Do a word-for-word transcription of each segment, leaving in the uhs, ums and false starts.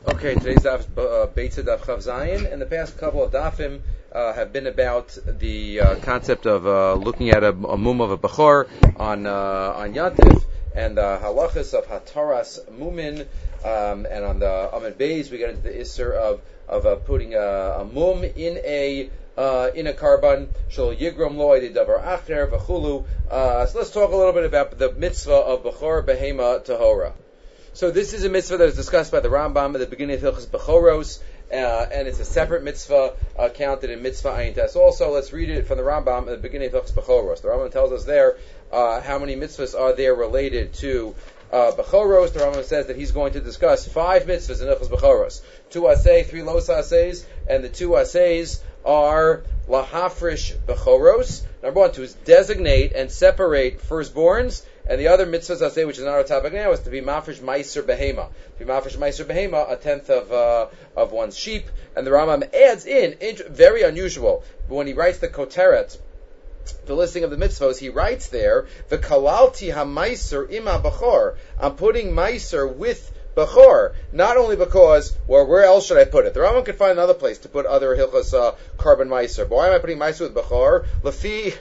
Okay, today's daf is uh, Beitza Daf Chav Zayin, and the past couple of dafim uh, have been about the uh, concept of uh, looking at a, a mum of a bachor on uh, on Yantif, and the halachas of hataras mumin, um, and on the Amid Beis we get into the isser of of uh, putting a, a mum in a uh, in a karban shel yigrom loy de davar acher v'chulu. Uh, so let's talk a little bit about the mitzvah of bachor behema tahora. So this is a mitzvah that is discussed by the Rambam at the beginning of Hilchos Bechoros, uh, and it's a separate mitzvah uh, counted in Mitzvah Ayin Tes. Also, let's read it from the Rambam at the beginning of Hilchos Bechoros. The Rambam tells us there uh, how many mitzvahs are there related to uh, Bechoros. The Rambam says that he's going to discuss five mitzvahs in Hilchos Bechoros. Two asay, three los asays, and the two asays are lahafrish Bechoros. Number one, to designate and separate firstborns. And the other mitzvahs I say, which is not our topic now, is to be mafresh meiser behema. To be mafresh meiser behema, a tenth of uh, of one's sheep. And the Rambam adds in, very unusual, but when he writes the koteret, the listing of the mitzvahs, he writes there, the kalalti ha-meiser ima bachor. I'm putting meiser with bachor, not only because, well, where else should I put it? The Rambam could find another place to put other hilchos uh, carbon meiser. But why am I putting meiser with bachor? Lafi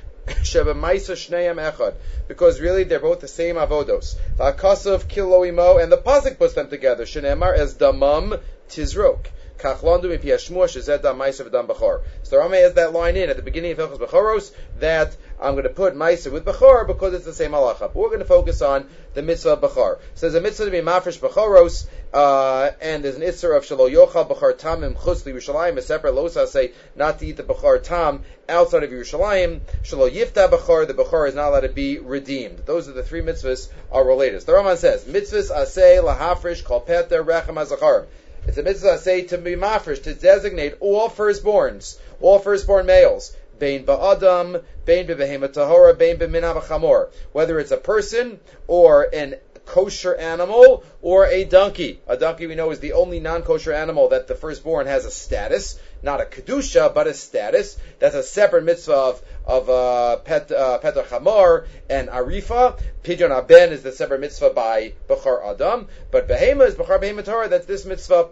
because really they're both the same avodos. V'akasav kiloimo, and the pasuk puts them together. Shenemar as damam tizrok. Kachlandu mipi hashmua shezed dam ma'aser v'dam bachor. So the Rama has that line in at the beginning of Hilchos Bechoros that I'm going to put ma'aser with bachor because it's the same halacha. But we're going to focus on the mitzvah of bachor. So there's a mitzvah to be mafresh bechoros, uh, and there's an isser of shelo yochal bachor tamim chutz liYerushalayim, a separate losa say not to eat the bachor tam outside of Yerushalayim. Shelo yifta bachor, the bachor is not allowed to be redeemed. Those are the three mitzvahs are related. So the Rambam says mitzvahs asay lahafresh kol peter rechem hazachar. It's a mitzvah say to be mafresh, to designate all firstborns, all firstborn males. Bein ba'adam, bein b'behema tahora, bein b'minah v'chamor. Whether it's a person or an kosher animal or a donkey. A donkey we know is the only non-kosher animal that the firstborn has a status, not a kedusha, but a status. That's a separate mitzvah of, of uh, pet, uh, Petar Chamor and Arifa. Pidyon Aben is the separate mitzvah by Bechar Adam. But Behema is Bechar Behema Torah, that's this mitzvah.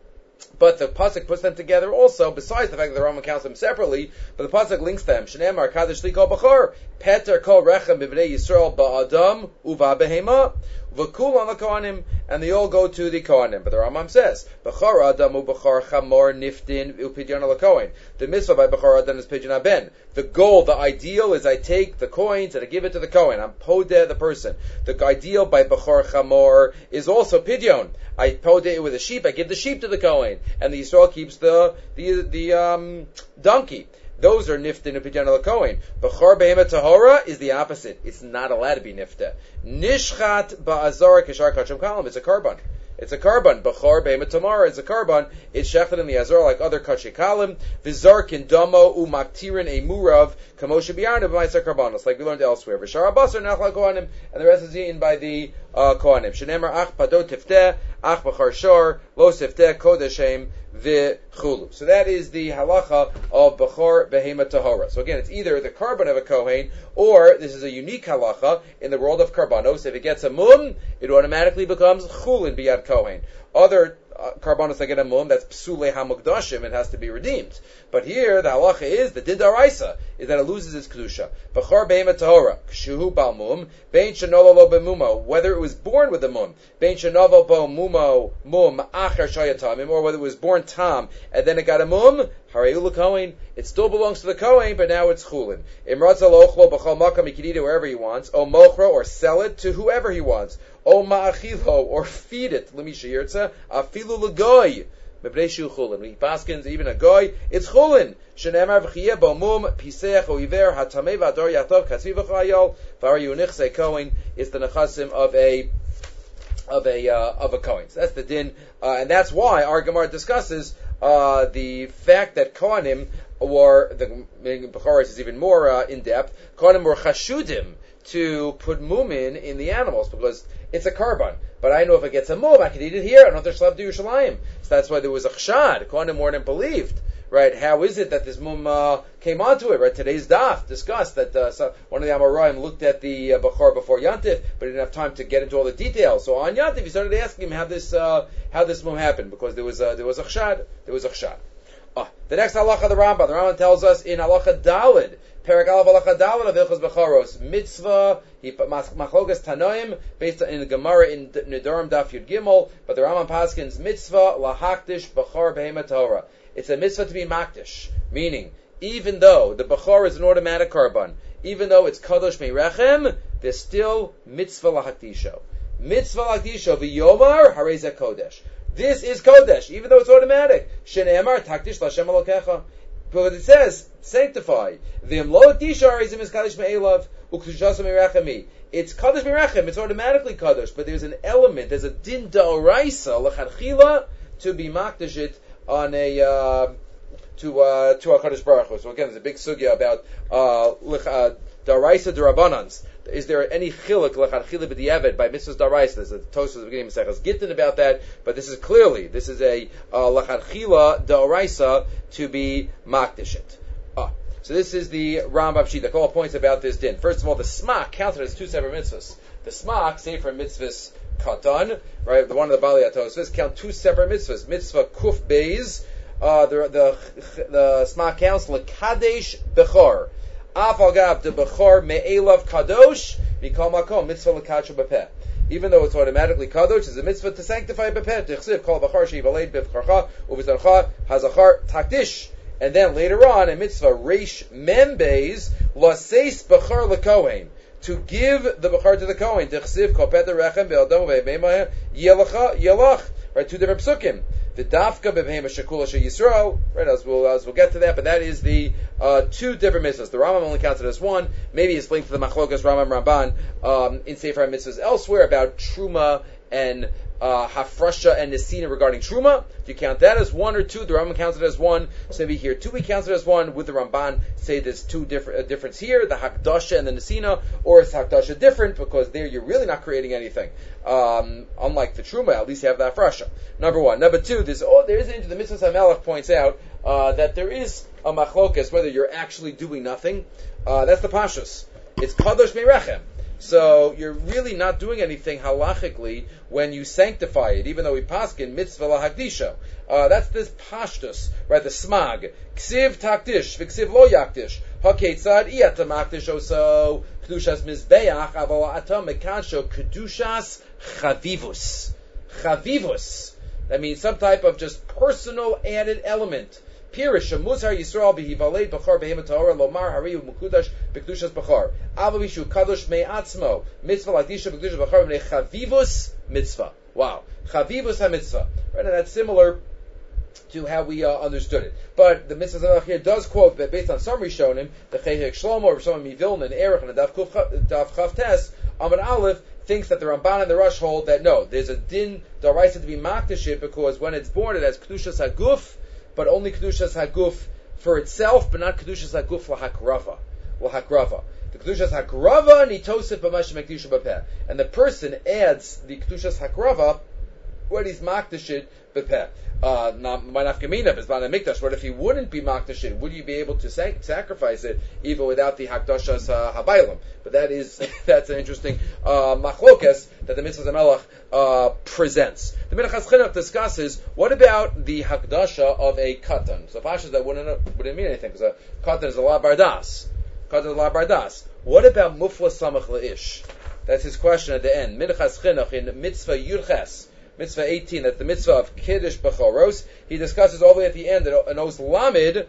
But the pasuk puts them together also, besides the fact that the Rambam counts them separately, but the pasuk links them. Shneimar Kadosh li kol bachor, Peter kol rechem b'bnei Yisrael ba'adam uva behema, v'kul on the kohanim, and they all go to the kohanim. But the Rambam says, Bachar adam u'bachar chamor niftin u'pidyon al-kohen. The mitzvah by Bachar adam is pidyon haben. The goal, the ideal is I take the coins and I give it to the kohen. I'm podeh the person. The ideal by Bachar chamor is also pidyon. I podeh it with a sheep, I give the sheep to the kohen, and the Yisrael keeps the the the um, donkey. Those are nifta and pidyon al-kohen. Bachar behema tahora is the opposite. It's not allowed to be nifta. Nishchat ba'azar kishar kacham kalam. It's a karban. It's a karban. Bachar behema tamara is a karban. It's shechted in the azar like other kachim kalim. V'zarkin damo umaktirin a murav kamosha biyarnu b'ma'aser karbanos, like we learned elsewhere. V'shar abasar nachla kohanim, and the rest is eaten by the uh, kohanim. Shenemar ach padot tifteh ach bachar shor lo sifteh kodeshem v'chulu. So that is the halacha of bachar behema tahora. So again, it's either the karban of a kohen, or this is a unique halacha in the world of karbanos. If it gets a mum, it automatically becomes chulin biyad kohen. Other uh, karbanos that get a mum, that's psule hamukdashim, it has to be redeemed. But here, the halacha is, the did daraisa, is that it loses its kedusha. Bachar behema tahora, kshuhu bal mum, bein shenolo lo bemumo, whether it was born with a mum, bein shenovo bo mumo, mum, acher shayatamim, or whether it was born tam, and then it got a mum, harayula kohen, it still belongs to the kohen, but now it's chulin. Imratza lochlo b'chol makam, he can eat it wherever he wants, o mochro, or sell it to whoever he wants, o ma'achilo, or feed it, l'misha yirtza, afilu l'goy, mebnei shu chulin. When he paskins, even a goy, it's chulin. Shenemar v'chiyeh bo mum, piseach o iver, hatamei v'ador yatov, katzvi v'chayol, v'ar yunichse kohen, is the nechasim of a of a uh, of a kohen. So that's the din, uh, and that's why our Gemara discusses uh, the fact that kohanim, or the Bechoros is even more uh, in depth. Kohanim were chashudim to put mumin in the animals because it's a karban. But I know if it gets a mum, I can eat it here. I don't have to schlep to Yerushalayim. So that's why there was a chshad. Kohanim weren't believed. right? How is it that this mum uh, came onto it? Right? Today's daf discussed that uh, so one of the Amoraim looked at the uh, Bechor before Yantif, but didn't have time to get into all the details. So on Yantif, he started asking him how this uh, how this mum happened, because there was uh, there was a chshad, there was a chshad. Ah, the next halacha of the Rambam, the Rambam tells us in halacha Daled, Perek Aleph halacha Daled of Hilchos Bechoros, mitzvah, he machlokas tanoim, based in the Gemara in Nedarim Daf Yud Gimel, but the Rambam paskins mitzvah lahakdish bechor behema Torah. It's a mitzvah to be makdish, meaning even though the bechor is an automatic korban, even though it's kadosh merechem, there's still mitzvah lahakdisho. Mitzvah lahakdisho v'yomar harei kodesh. This is Kodesh, even though it's automatic. Shene'emar takdish l'Hashem Elokecha. But it says, sanctify. V'im lo akdisha harizim is Kadosh me'elav, u'kdushas me'irachemi. It's Kadosh me'irachem, it's automatically Kadosh, but there's an element, there's a din da'oraisa, l'chadchila, to be makdish it on a, uh, to, uh, to a Kadosh Baruch Hu. So again, there's a big sugya about, uh, uh da'oraisa d'rabanans. Is there any chiluk l'chadchila b'diavad by mitzvahs daraisa? There's a Tosfos at the beginning of Maseches Gittin about that, but this is clearly this is a uh, l'chadchila daraisa to be makdishit. Ah, so this is the Rambam Shita. All points about this din. First of all, the smak counted as two separate mitzvahs. The smak, say for mitzvahs katan, right? The one of the Bali Tosfos count two separate mitzvahs. Mitzvah kuf beis, uh, the the the smak counts l'kadesh bechor. Afal gav de bechor me'elav kadosh mikol makom mitzvah l'kadshu b'peh. Even though it's automatically kadosh, it's a mitzvah to sanctify b'peh. Tichsiv kol bechor she'yivaled b'vcharcha u'v'zarcha hazachar takdish. And then later on, a mitzvah reish membeis laseis bechor l'kohen, to give the bechor to the kohen. Tichsiv kol peh rechem be'adom ve'beimah yelach yelach. Right, two different psukim. The dafka b'behema shekula she Yisrael. Right, as we'll as we'll get to that, but that is the uh, two different mitzvahs. The Rambam only counts it as one. Maybe it's linked to the Machlokas Rambam Ramban um, in Sefer HaMitzvahs elsewhere about truma and uh, hafrasha and nesina regarding truma. Do you count that as one or two? The Rambam counts it as one. So maybe here two we count it as one. With the Ramban, say there's two different uh, difference here, the hakdasha and the nesina, or is hakdasha different because there you're really not creating anything. Um, unlike the truma, at least you have the hafrasha. Number one. Number two, there's oh there is into the Mitzvahs HaMelech points out uh, that there is a machlokas whether you're actually doing nothing. Uh, that's the pashus. It's kadosh me'rechem. So you're really not doing anything halachically when you sanctify it, even though we paskin mitzvah lahakdisha. Uh, that's this pashtus, right? The smag. Ksiv takdish, v'ksiv lo yakdish. Haketzad iyata makdish oso kedushas mizbeach aval atam mekansho kedushas chavivus. Chavivus. That means some type of just personal added element. Pirish Muzhar Yisrael behivaled b'chor behema Torah lomar hariu mukudash b'kedushas b'chor avavishu kadosh me'atzmo mitzvah lakdisha b'kedushas b'chor v'nei chavivus mitzvah. Wow, chavivus ha-mitzvah. Right, and that's similar to how we uh, understood it. But the Mitzvah here does quote that based on some Rishonim, the Chayhek Shlomo or some Mivilna and Erech and the Daf Chav Tes, Amud Aleph thinks that the Ramban and the Rush hold that no, there's a din daraisa to be makdashit because when it's born it has kedushas haguf, but only kedushas haguf for itself, but not kedushas haguf lahakrava, lahakrava. The kedushas hakrava nitosif b'mash mekdisha b'peh, and the person adds the kedushas hakrava when he's makdashit b'peh. Uh, my nafkamina is b'ana mikdash. What if he wouldn't be makdashit? Would you be able to sac- sacrifice it even without the hakdashas uh, habaylam? But that is that's an interesting uh, machlokas that the Mitzvahs HaMelech uh, presents. The Minchas Chinuch discusses what about the hakdasha of a katan. So pashas that wouldn't wouldn't mean anything because a katan is a la bardas. Katan is a la bardas. What about mufla samach leish? That's his question at the end. Minchas Chinuch in mitzvah yurches. Mitzvah eighteen, that's the mitzvah of Kiddush Bechoros. He discusses all the way at the end, in Os Lamed,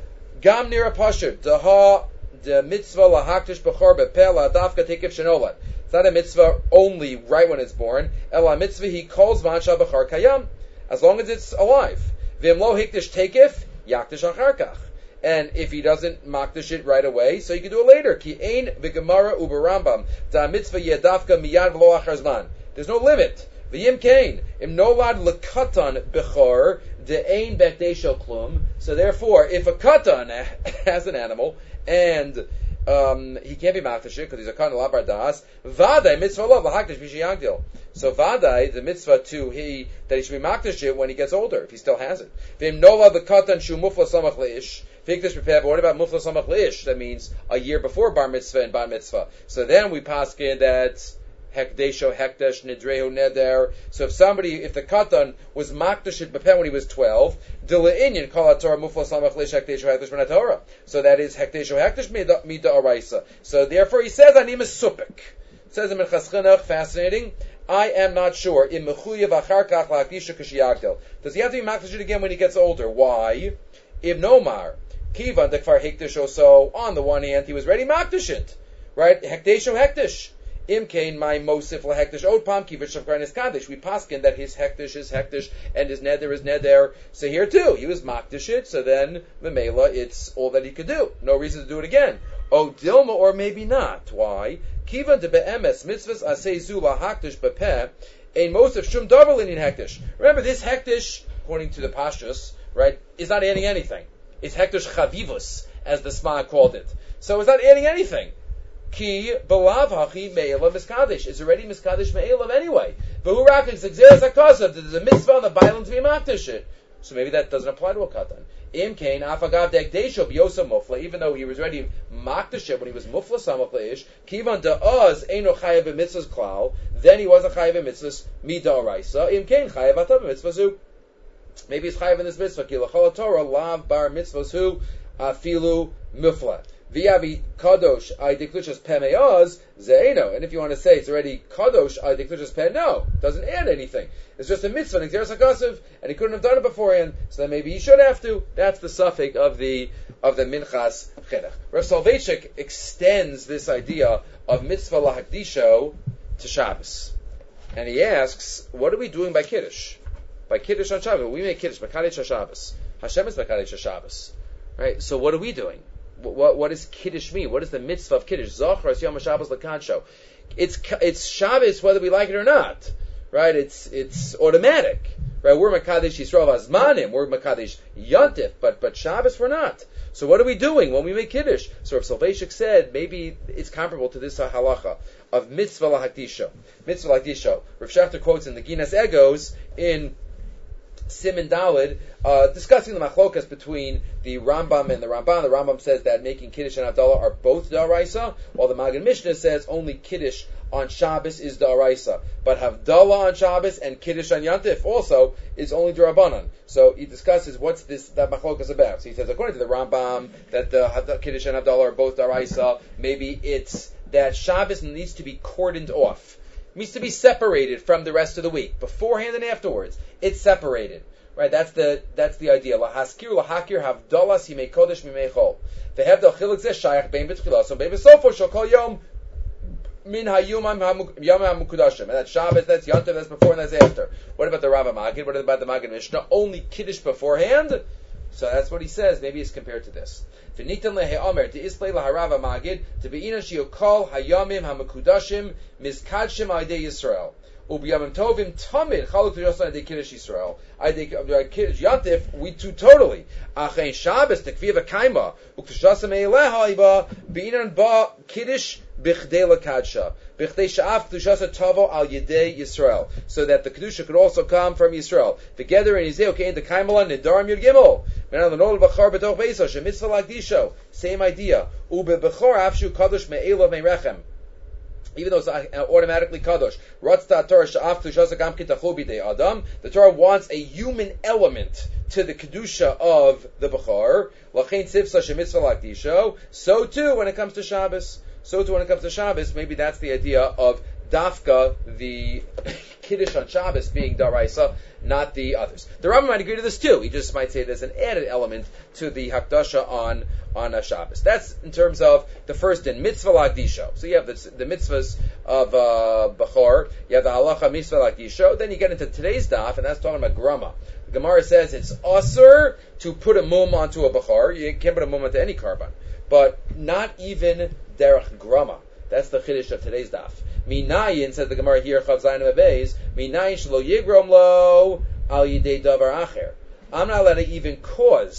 Gam Nira Pashut, Daha, the mitzvah lahakdish Bechor Bepeh, Ladafka Tekif Shenolat. It's not a mitzvah only right when it's born. Ela mitzvah he calls Mansha Bechor Kayam, as long as it's alive. Vim lo hikdish Tekif, Yakdish Acharkach. And if he doesn't makdish it right away, so you can do it later. Ki ein v'gemara uberambam, da mitzvah yedafka miyad v'lo achar zman. There's no limit. V'yim kain im nolad lekatan bechor de'ein bekdesho klum. So therefore, if a katan has an animal and um, he can't be makdash because he's a kan labar das. Vadai mitzvah lo lahakdash b'shiyagdil. So vadai, the mitzvah to he that he should be makdash it when he gets older, if he still has it. V'im nola the katan shu mufla samach leish. But what about mufla samach leish? That means a year before bar mitzvah and bar mitzvah. So then we paskin that hekdesho hekdesh nidrehu neder. So if somebody, if the katan was makdash it bepen when he was twelve, dila inyan kol haTorah mufla samach leish hekdesho hekdesh ben haTorah. So that is hekdesho hekdesh mida araisa. So therefore he says anim is supik. It says in Minchas Chinuch, fascinating. I am not sure. Im mechuyev achar kach lahakdisha k'shiyagdel. Does he have to be makdash it again when he gets older? Why? If nomar kivan dekfar hekdesh. So on the one hand he was ready makdash it, right? Hekdesho hekdesh. Imkain my mosif lahekdesh odpam kivit shavkar niskadesh. We paskin that his hekdesh is hekdesh and his neder is neder. So here too, he was makdash it. So then memela, it's all that he could do. No reason to do it again. Oh dilma, or maybe not. Why? Kivan de be'emes mitzvahs aseizu lahakdesh bepeh ein mosif shum davar linin hekdesh. Remember, this hekdesh, according to the pashtus, right, is not adding anything. It's hekdesh chavivus, as the Sma called it. So it's not adding anything. Ki belav hachi me'elav miskadesh. It's already miskadesh me'elav anyway. V'hurak exeres hakasav. There's a mitzvah on the violent to be makdash it. So maybe that doesn't apply to a katan. Im kain afagav dekdesho biyosa mufla. Even though he was already makdash it when he was mufla samachleish. Kivan da'az eino chayav b'mitzvahs klal. Then he wasn't chayav b'mitzvahs mida'araisa. Im kain chayav atav b'mitzvahs hu. Maybe he's chayav in this mitzvah. Ki l'chol Torah lav bar mitzvahs hu afilu mufla. V'yavi kadosh I deklushas pemeoz zeino. And if you want to say it's already kadosh I deklushas pen, no, doesn't add anything. It's just a mitzvah, an exeres hakasav, and he couldn't have done it beforehand. So then maybe he should have to. That's the suffix of the of the Minchas Chinuch. Rav Soloveitchik extends this idea of mitzvah lahakdisho to Shabbos, and he asks, what are we doing by kiddush? By kiddush on Shabbos, we make kiddush by kaddish on Shabbos. Hashem is by kaddish on Shabbos, right? So what are we doing? What, what does Kiddush mean? What is the mitzvah of Kiddush? Zachar Yom HaShabbos L'Kadsho. It's it's Shabbos whether we like it or not, right? It's it's automatic, right? We're Makadesh Yisrael Azmanim, we're Makadesh Yantif, but but Shabbos we're not. So what are we doing when we make Kiddush? So Rav Soloveitchik said maybe it's comparable to this halacha of mitzvah lahakdisho. Mitzvah lahakdisho. Rav Schachter quotes in the Ginas Egos in Siman Daled, uh, discussing the machlokas between the Rambam and the Ramban. The Rambam says that making Kiddush and Havdalah are both Da'araisa, while the Magen Mishnah says only Kiddush on Shabbos is Da'araisa. But Havdalah on Shabbos and Kiddush on Yantif also is only D'Rabbanan. So he discusses what's this that machlokas about. So he says, according to the Rambam, that the Kiddush and Havdalah are both Da'araisa. Maybe it's that Shabbos needs to be cordoned off. Needs to be separated from the rest of the week, beforehand and afterwards. It's separated, right? That's the that's the idea. Lahaskir lahakir havdalas himei kodesh mimei chol. They have the chiluk zeh shayach bein b'tchilas and bein b'sofo shel kol yom min hayom yom hamukudashim. And that's Shabbos, that's Yontif, that's before and that's after. What about the Rav Magid? What about the Magen Mishnah? Only Kiddush beforehand. So that's what he says. Maybe it's compared to this. V'nitan lehe'omer de'isplei laharava magid tebe'ina shi'okol hayamim hamakudashim mizkadshim a'idei Yisrael u'b'yamim tovim tamid chaluk v'yosan a'idei Kiddush Yisrael a'idei Kiddush Yantif we too totally achein Shabbos tekviya v'kaima u'k'shasam e'eleha iba b'inan ba Kiddush b'chdei l'kadsha b'chdei sha'af k'dushasa tavo al yedei Yisrael, so that the kedusha could also come from Yisrael. Together in Yisrael okay in the kaimala nidarim yud gimel. Same idea. Even though it's automatically kadosh. The Torah wants a human element to the kedusha of the bechor. So too when it comes to Shabbos. So too when it comes to Shabbos, maybe that's the idea of dafka, the kiddush on Shabbos being daraisa, not the others. The Rambam might agree to this too. He just might say there's an added element to the hakdasha on on a Shabbos. That's in terms of the first din, mitzvah lagdisho. So you have the, the mitzvahs of uh, Bechor, you have the halacha mitzvah lagdisho, then you get into today's daf, and that's talking about grama. The Gemara says it's asur to put a mum onto a Bechor. You can't put a mum onto any carbon. But not even derech grama. That's the chiddush of today's daf. Minayin, says the Gemara here, Chav Zayin Abeis, Minayin shelo yigrom lo al yidei davar acher. I'm not allowed to even cause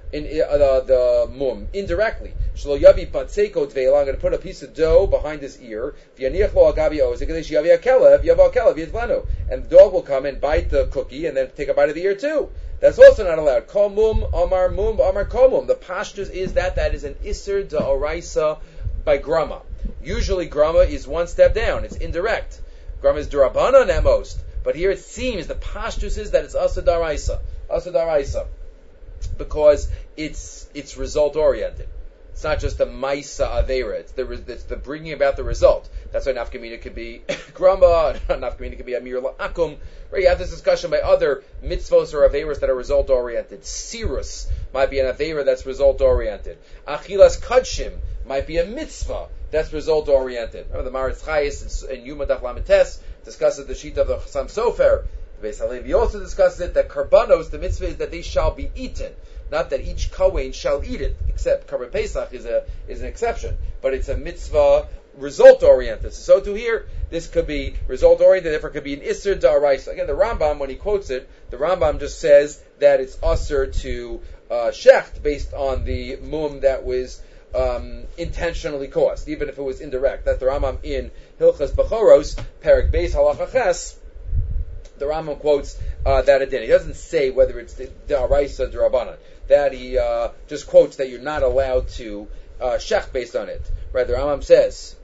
in uh, the, the mum indirectly. Shlo yavi patzeko tvela. I'm going to put a piece of dough behind his ear. V'yaniach lo agavi ozik. Kadesh yavi akelev. Yav akelev yitlenu. And the dog will come and bite the cookie and then take a bite of the ear too. That's also not allowed. Kol mum amar mum amar kol mum. The pashtus is that that is an iser da'oraisa by grama. Usually grama is one step down. It's indirect. Grama is durabanan at most. But here it seems the pashtus is that it's asa daraisa. Asa daraisa. Because it's it's result oriented. It's not just the maisa avera. It's the it's the bringing about the result. That's why nafkamina could be grama. Nafkamina could be amir la'akum. Right? You have this discussion by other mitzvos or averas that are result oriented. Sirus might be an avera that's result oriented. Achilas kadshim might be a mitzvah that's result oriented. Remember the Maritz Chayis in Yuma Daf Lametes discusses the sheet of the Chassam Sofer. The Beis Halevi also discusses it that karbanos, the mitzvah is that they shall be eaten, not that each kohen shall eat it. Except Karban Pesach is a is an exception, but it's a mitzvah result oriented. So to here, this could be result oriented. Therefore, it could be an iser da'araisa. Again, the Rambam, when he quotes it, the Rambam just says that it's usher to uh, shecht based on the mum that was um, intentionally caused, even if it was indirect. That's the Rambam in Hilchas Bechoros, Perek Beis Halacha Ches. The Rambam quotes uh, that it did. He doesn't say whether it's the da'araisa da'rabanan. That he uh, just quotes that you're not allowed to uh, shech based on it. Right? The Rambam says,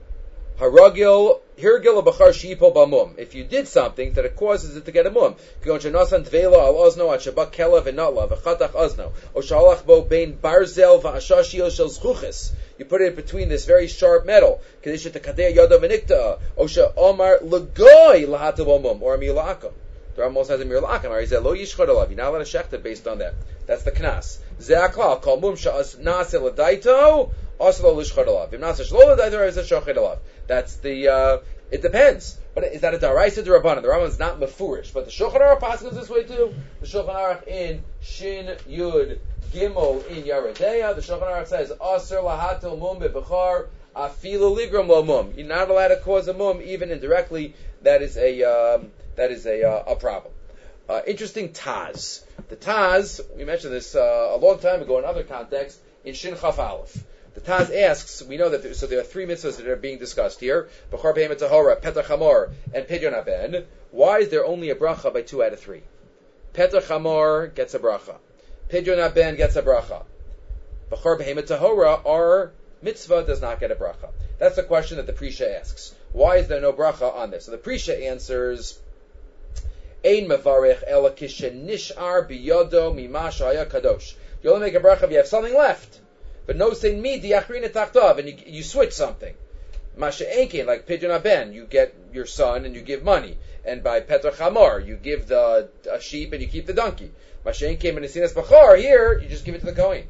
Haragil hirgil b'char sheipol b'mum. If you did something that it causes it to get a mum, k'gon shenasan tvela al ozno at shabak kelav v'natla v'chatach ozno o shalach bo bein barzel v'ashashio shel zchuches. You put it between this very sharp metal. Kadisha tekadei yada v'nikta o she'omar legoy lahatav mum or mila'akum. The Rambam also has a mirla'akum. He said lo yishchad alav. You're not allowed to shechta based on that. That's the knas. Ze'aklal kol mum sha'as nase l'daito. That's the, uh, it depends. But is that a daraisa d'Rabbanan? The Rambam is not mefurish, but the Shulchan Aruch passes this way too. The Shulchan Aruch in Shin Yud Gimel in Yaredeya, the Shulchan Aruch says, Aser lahatil mum bebechar afilu ligram lo mum. You're not allowed to cause a mum even indirectly. That is a, um, that is a, uh, a problem. Uh, interesting Taz. The Taz, we mentioned this uh, a long time ago in other contexts, in Shin Chaf Aleph. The Taz asks, we know that there, so there are three mitzvahs that are being discussed here, Bechor Behemet Tahora, Petach Hamor, and Pidyon Haben. Why is there only a bracha by two out of three? Petach Hamor gets a bracha. Pidyon Haben gets a bracha. Bechor Behemet Tahora, our mitzvah, does not get a bracha. That's the question that the Prisha asks. Why is there no bracha on this? So the Prisha answers, Ein mevarech ela kishen nishar biyodo mimash haya kadosh. You only make a bracha if you have something left. But no saying me diachrina tachtav, and you, you switch something. Masha enkin, like Pidyon Haben, you get your son and you give money, and by Petach Hamor you give the a sheep and you keep the donkey. Masha enkin and Nesinas Bachar, here you just give it to the Kohen.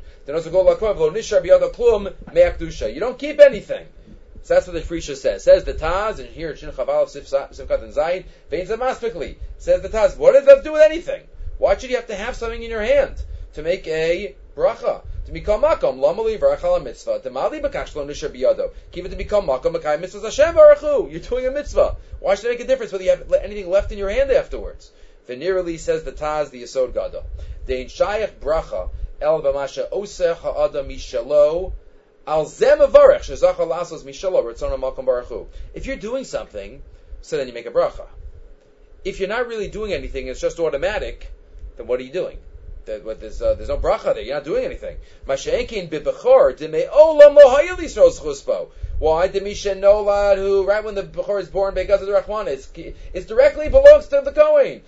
You don't keep anything. So that's what the Frisha says. Says the Taz, and here Shin Chaval Sifkat and Zayin, Vein Zamastically. Says the Taz, what does that have to do with anything? Why should you have to have something in your hand to make a bracha? To become makom, lamali v'rachal mitzvah. To mali b'kach lo nisher biyado. Keep it to become makom b'kai mitzvah Hashem v'rachu. You're doing a mitzvah. Why should it make a difference whether you have anything left in your hand afterwards? Venerally says the Taz, the Yesod Gadol. Dein shayach bracha el b'masha oseh ha'adam mishalo al zem avarech shezachar lasos mishalo ritzon makom b'rachu. If you're doing something, so then you make a bracha. If you're not really doing anything, it's just automatic, then what are you doing? That, there's, uh, there's no bracha there. You're not doing anything. Why? The Mishen Nolad, who right when the Bechor is born, because of the Rachman, it's, it's directly belongs to the Kohen.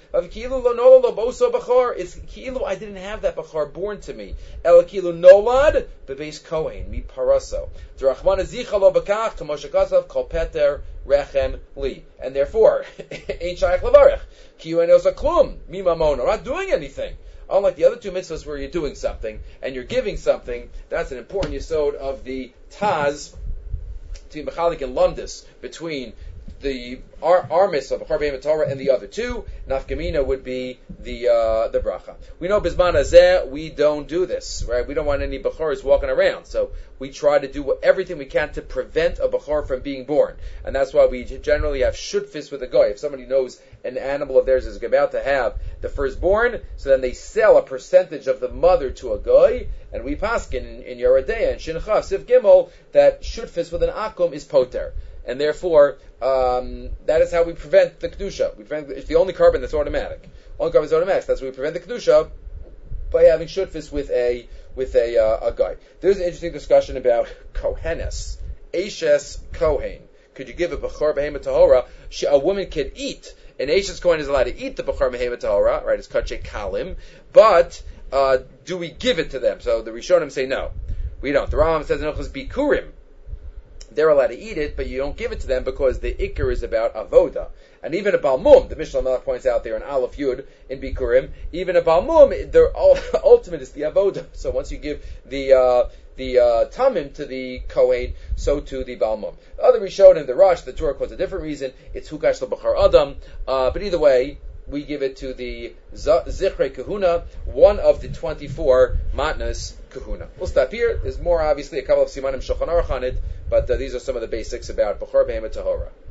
It's kilu. I didn't have that Bechor born to me. El kilu Nolad bebeis Kohen mi paraso. The Rachman zicha lo bekach kamoshakasav kol peter rechem li, and therefore ain't shaykh levarech. Kiyu enos aklum mi mamon. I'm not doing anything. Unlike the other two mitzvahs where you're doing something and you're giving something, that's an important yesod of the Taz between Mechalik and Lumdis, between the our armis of Bechor Behemoth Tahora and the other two. Nafkamina would be the uh, the bracha. We know Bisman Hazeh, we don't do this, right? We don't want any Bechors walking around, so we try to do everything we can to prevent a Bechor from being born, and that's why we generally have shutfis with a goy. If somebody knows an animal of theirs is about to have the firstborn, so then they sell a percentage of the mother to a goy, and we paskin in, in Yerodea and Shincha Sif Gimel that shutfis with an akum is poter. And therefore, um, that is how we prevent the kedusha. We prevent, it's the only carbon that's automatic. Only carbon is automatic. That's why we prevent the kedusha by having shutfis with a with a uh, a guy. There's an interesting discussion about kohenes, Ashes Kohen. Could you give a bechor behemoth tahora? A woman can eat. An Ashes Kohen is allowed to eat the bechor behemoth tahora, right? It's kache kalim, but uh, do we give it to them? So the Rishonim say no, we don't. The Rambam says in Hilchos Bikurim, they're allowed to eat it, but you don't give it to them because the ikar is about avoda. And even a balmum, the Mishnah Melech points out there in Aleph Yud in Bikurim, even a balmum, their ultimate is the avoda. So once you give the uh, the uh, tamim to the kohen, so to the balmum. The other Rishonim, the Rosh, the Torah calls a different reason. It's hukash lebachar adam. Uh, but either way, we give it to the Zichrei Kahuna, one of the twenty-four Matnas Kahuna. We'll stop here. There's more, obviously, a couple of Simanim Shulchan Aruch on it, but uh, these are some of the basics about Bechor Behemoth Tahora.